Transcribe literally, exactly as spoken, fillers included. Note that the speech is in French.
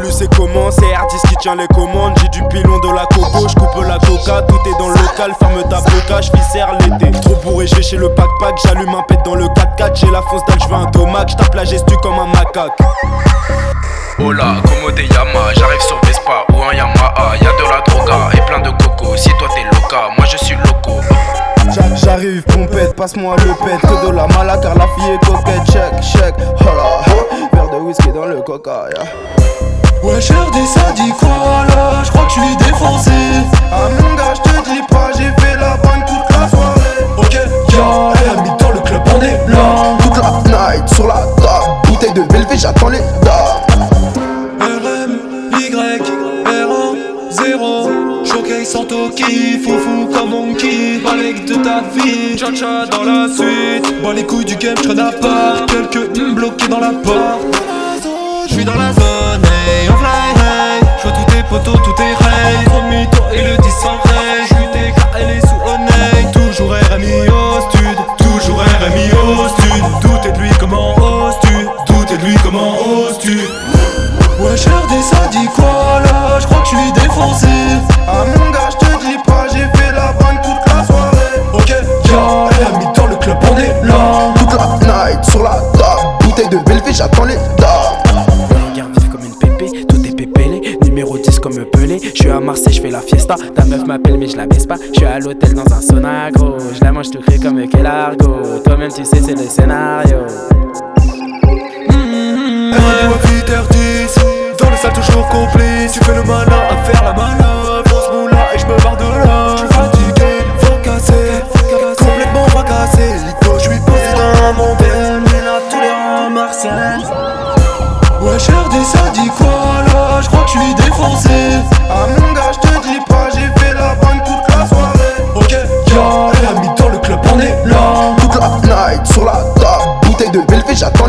voulu c'est comment, c'est Hardis qui tient les commandes. J'ai du pilon de la coco, je coupe la coca. Tout est dans le local, ferme ta boca, j'fissère l'été. Trop bourré, je vais chez le pack-pack, j'allume un pet dans le quatre quatre. J'ai la fonce dalle, j'veux un tomac, j'tape la gestu comme un macaque. Hola, como te llama, j'arrive sur Vespa ou un Yamaha. Y'a de la droga et plein de coco, si toi t'es loca, moi je suis loco. J'arrive, pompette, passe-moi le pet. Que de la mala car la fille est coquette. Check, check, hola. Verre de whisky dans le coca, yeah. Ouais, Sherdy, ça dit quoi là? J'crois que j'suis défoncé. Ah mon gars, j'te dis pas, j'ai fait la bonne toute la soirée. Ok, y'a elle a mis dans le club, on est blanc. Toute la night sur la table, bouteille de Belvé, j'attends les dames. R M, Y, R un, zéro. Showcase sans toki, foufou comme monkey. Balek de ta vie, cha-cha dans la suite. Bas les couilles du game, j'traîne à part. Quelques hum bloqués dans la porte. J'suis dans la zone, hey, on fly, hey. J'vois tous tes potos, tous tes rails. Trop de mythos et le dix sans vrai. J'suis T K, elle est sous Oneil. Toujours R M I au stud, toujours R M I au stud. Tout est de lui comment oses-tu, tout est de lui comment oses-tu. Ouais, Sherdy, ça dit quoi là? J'crois que j'suis défoncé. Ah mon gars, j'te dis pas, j'ai fait la bonne toute la soirée. Ok, y'a elle a mis dans le club, on est blanc. Toute la night sur la table, bouteille de Belvé, j'attends les dames. Regarde vif comme une pépé, tout est pépélé. Numéro dix comme Pelé. J'suis à Marseille, j'fais la fiesta. Ta meuf m'appelle mais j'la baisse pas. J'suis à l'hôtel dans un sauna gros. J'la mange tout cru comme Kelargo. Toi-même tu sais c'est le scénario. Elle m'a dit huit heures dix, dans le salle toujours complice. Tu fais le malin à faire la manœuvre. On se moula et j'me barre de là. J'suis fatigué, faut casser, complètement fracassé. Lico, j'suis posé dans un montagne. Mais là tous les rangs Marseille. Ouais, Sherdy, ça dit quoi là? J'crois que j'suis défoncé. Ah mon gars, j'te dis pas, j'ai fait la bonne toute la soirée. Ok, y'a elle a mis dans le club, on est blanc. Toute la night sur la table, bouteille de Belvé, j'attends